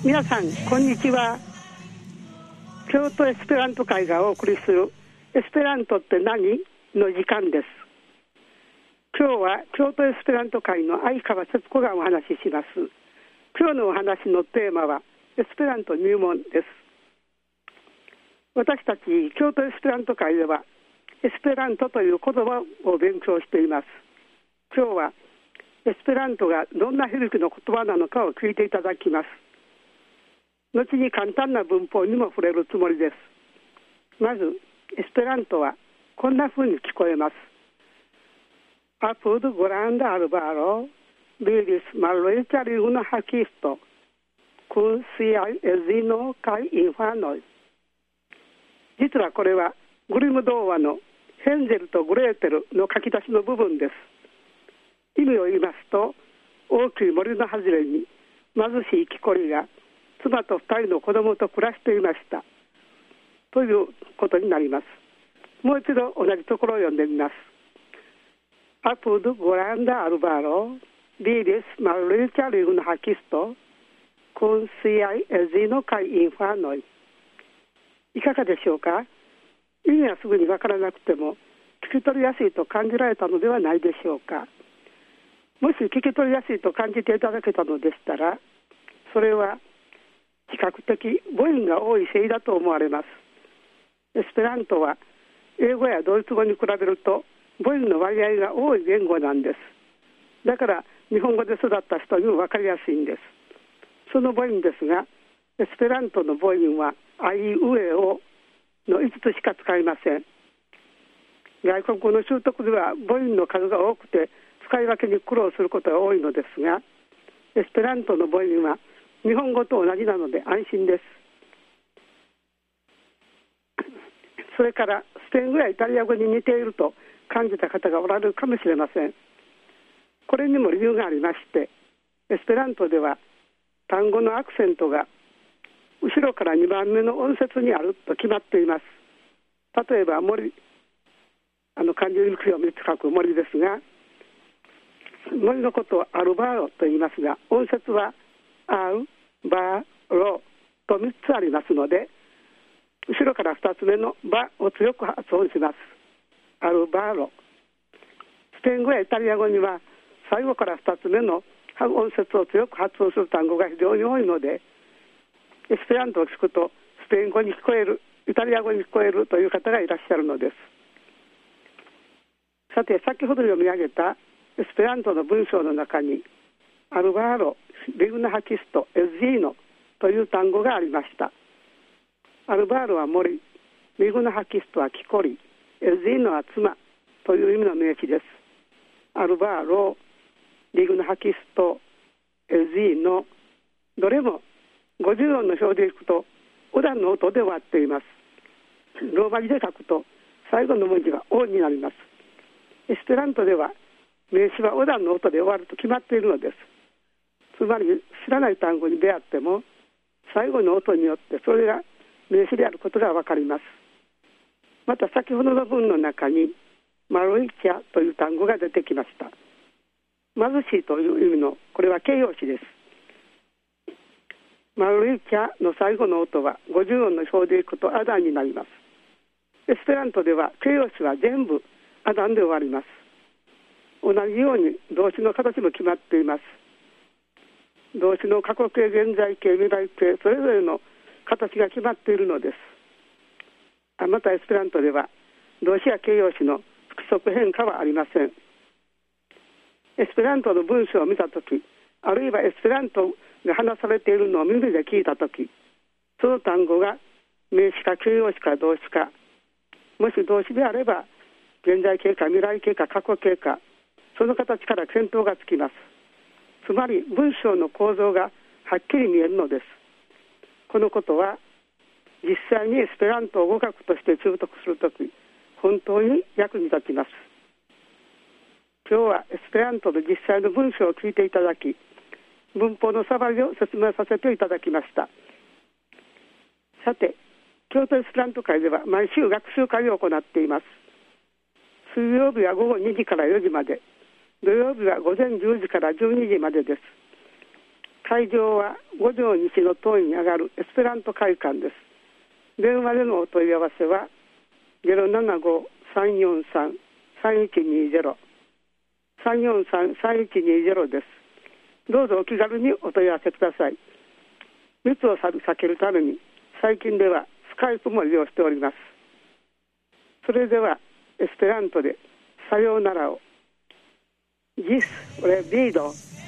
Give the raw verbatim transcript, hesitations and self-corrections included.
皆さんこんにちは。京都エスペラント会がお送りするエスペラントって何の時間です。今日は京都エスペラント会の相川節子がお話しします。今日のお話のテーマはエスペラント入門です。私たち京都エスペラント会ではエスペラントという言葉を勉強しています。今日はエスペラントがどんな響きの言葉なのかを聞いていただきます。後に簡単な文法にも触れるつもりです。まずエスペラントはこんな風に聞こえます。Apud granda arbaro viris malriĉa juna hakisto kun siaj edzino kaj infanoj。実はこれはグリム童話のヘンゼルとグレーテルの書き出しの部分です。意味を言いますと、大きい森の外れに貧しい木こりが妻と二人の子供と暮らしていましたということになります。もう一度同じところを読んでみます。Apud granda arbaro viris malriĉa juna hakisto kun siaj edzino kaj infanoj。いかがでしょうか。意味はすぐにわからなくても聞き取りやすいと感じられたのではないでしょうか。もし聞き取りやすいと感じていただけたのでしたら、それは比較的母音が多いせいだと思われます。エスペラントは英語やドイツ語に比べると母音の割合が多い言語なんです。だから日本語で育った人にも分かりやすいんです。その母音ですが、エスペラントの母音はあいうえおのいつつしか使いません。外国語の習得では母音の数が多くて使い分けに苦労することが多いのですが、エスペラントの母音は日本語と同じなので安心です。それからスペイン語やイタリア語に似ていると感じた方がおられるかもしれません。これにも理由がありまして、エスペラントでは単語のアクセントが後ろからにばんめの音節にあると決まっています。例えば森、あの漢字にくをみっつ書く森ですが、森のことをアルバロと言いますが、音節はアルバロとみっつありますので、後ろからふたつめのバを強く発音します。アルバロ。スペイン語やイタリア語には最後からふたつめの音節を強く発音する単語が非常に多いので、エスペラントを聞くとスペイン語に聞こえる、イタリア語に聞こえるという方がいらっしゃるのです。さて、先ほど読み上げたエスペラントの文章の中にアルバーロ、リグナハキスト、エズィーノという単語がありました。アルバーロは森、リグナハキストは木こり、エズィーノは妻という意味の名詞です。アルバーロ、リグナハキスト、エズィーノ、どれもごじゅう音の表でいくとオダンの音で終わっています。ローマ字で書くと最後の文字がオになります。エスペラントでは名詞はオダンの音で終わると決まっているのです。つまり知らない単語に出会っても最後の音によってそれが名詞であることがわかります。また先ほどの文の中にマロイチャという単語が出てきました。貧しいという意味のこれは形容詞です。マルイチャの最後の音はごじゅう音の表でいくとアダンになります。エスペラントでは形容詞は全部アダンで終わります。同じように動詞の形も決まっています。動詞の過去形、現在形、未来形、それぞれの形が決まっているのです。またエスペラントでは動詞や形容詞の不規則変化はありません。エスペラントの文章を見たとき、あるいはエスペラントが話されているのを耳で聞いたとき、その単語が名詞か形容詞か動詞か、もし動詞であれば現在形か未来形か過去形か、その形から見当がつきます。つまり文章の構造がはっきり見えるのです。このことは実際にエスペラントを語学として習得するとき、本当に役に立ちます。今日はエスペラントの実際の文章を聞いていただき、文法の触りを説明させていただきました。さて、京都エスペラント会では毎週学習会を行っています。水曜日は午後にじからよじまで、土曜日は午前じゅうじからじゅうにじまでです。 会場は五条西の塔に上がるエスペラント会館です。電話でのお問い合わせは ゼロななご さんよんさん さんいちにゼロ さんよんさん さんいちにゼロ です。どうぞお気軽にお問い合わせください。密を避けるために最近ではスカイプも利用しております。それではエスペラントでさようならを。Gis revido.